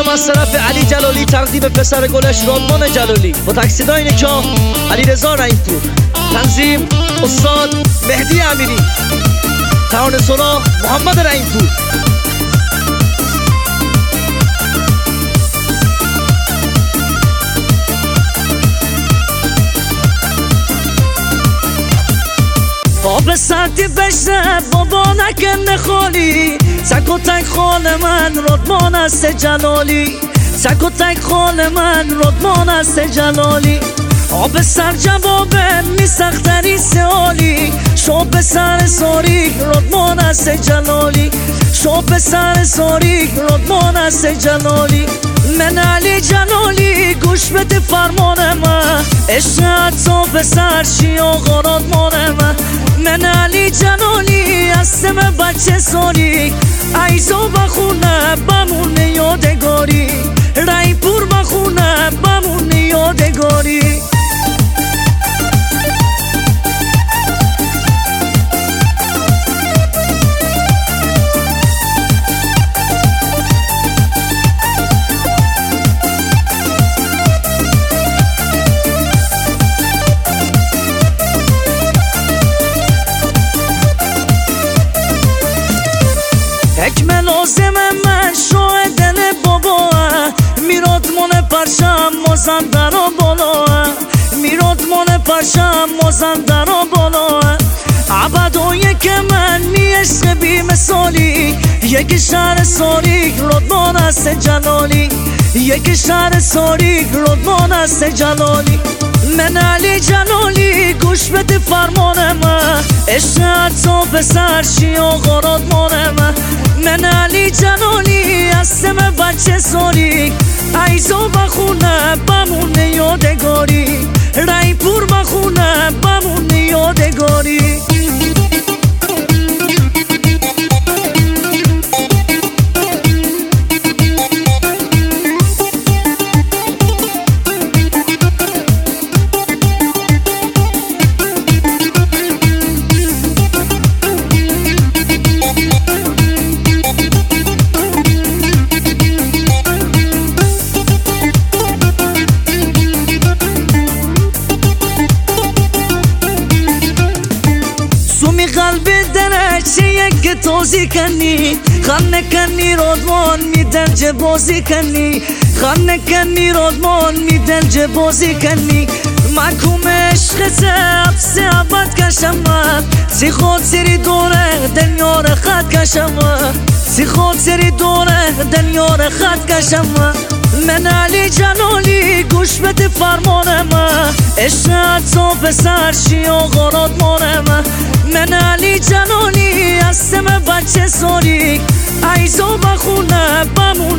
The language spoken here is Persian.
اینم از طرف علی جلالی تقدیم پسر گلش رادمان جلالی با تکسیدای نکاه علیرضا رحیم‌پور. تنظیم استاد مهدی امیری. ترانه سرا محمد رحیم‌پور. آب سردی بشه بابا نکنه خالی، سک و تک خال من رادمان است جلالی، سک و تک خال من رادمان است جلالی. آب سر جوابه می سختری سوالی، شو به سر ساریک رادمان است جلالی، شو به سر ساریک رادمان است جلالی. من علی جلالی گوش بده فرمان من، عشقت تو به سر شی آقا رادمان من علی جلالی هستم بچه سالیک، ایزا بخونه بمونه یادگاری، رحیم‌پور بخونه بمونه یادگاری. حکم لازم من شو دل بابا، میراد من پرشم مازندران بالا، میراد من پرشم مازندران بالا. عبدویه که من میشت بی مثالی، یک شهر ساریک رادمان است جلالی، یک شهر ساریک رادمان است جلالی. من علی جلالی گوش بده فرمان من، عشقت تو به سر شی آقا رادمان من علی جلالی هستم بچه سالیک، ایزا بخونه بمونه یادگاری، رحیم‌پور بخونه بمونه یادگاری. قلبی درچه که توزی کنی، خانه کنی رادمان میدن جه بازی کنی، خانه کنی رادمان میدن جه بازی کنی. محکوم عشق سبس عبد کشم، سی خود سری دوره دنیا رو خط کشم، سی خود سری دوره دنیا رو خط کشم. من علی جلالی گوش بده فرمان من، عشقت تو به سر شی آقا رادمان من علی جلالی هستم بچه سالیک، ایزا بخونه بمونه